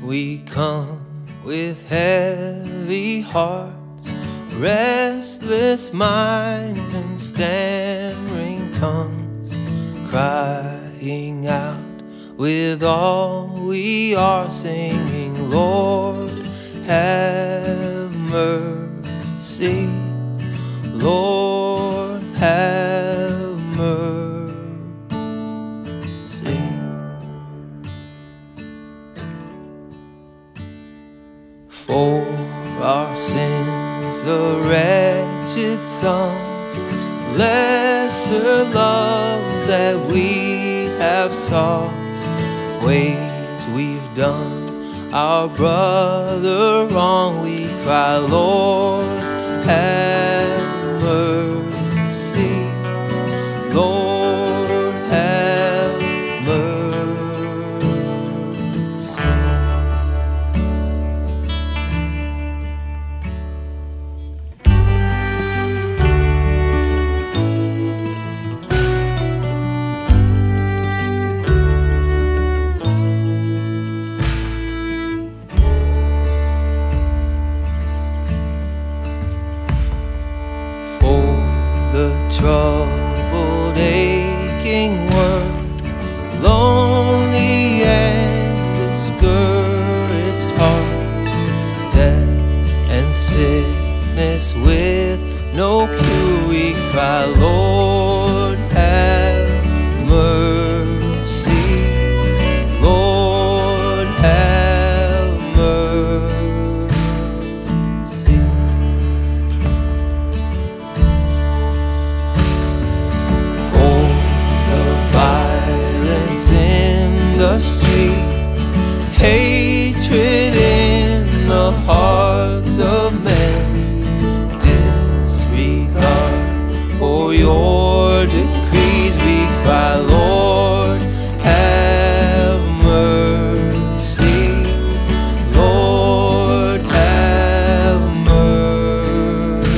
we come with heavy hearts, restless minds and stammering tongues, crying out with all we are, singing, Lord, have mercy, Lord, have mercy. For our sins, the wretched sum, lesser loves that we have sought, ways we've done our brother wrong, we cry, Lord, have mercy, Lord, have mercy. The troubled, aching world, lonely and discouraged hearts, death and sickness with no cure, we cry, Lord, have mercy, Lord, have mercy. In the streets, hatred in the hearts of men, disregard for your decrees, we cry, Lord, have mercy, Lord, have mercy.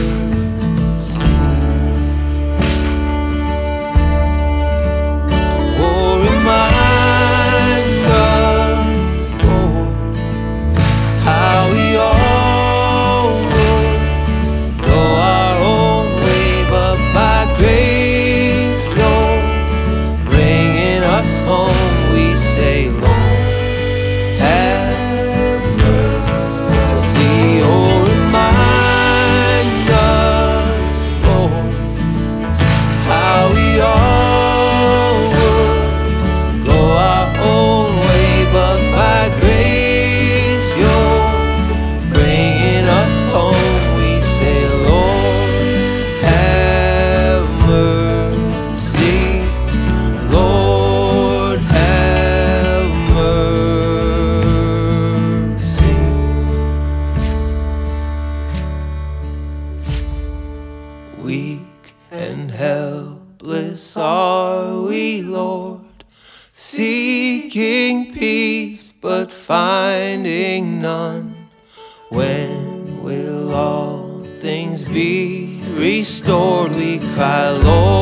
Oh, remind us, Lord, how we all would go our own way, but by grace, Lord, bringing us home, we say, Lord, have mercy. Oh, remind us, Lord, how we all would go our own way, but by grace you're bringing us home, we say, Lord, have mercy, Lord, have mercy. Weak and helpless are we, Lord, seeking peace but finding none. When will all things be restored? We cry, Lord,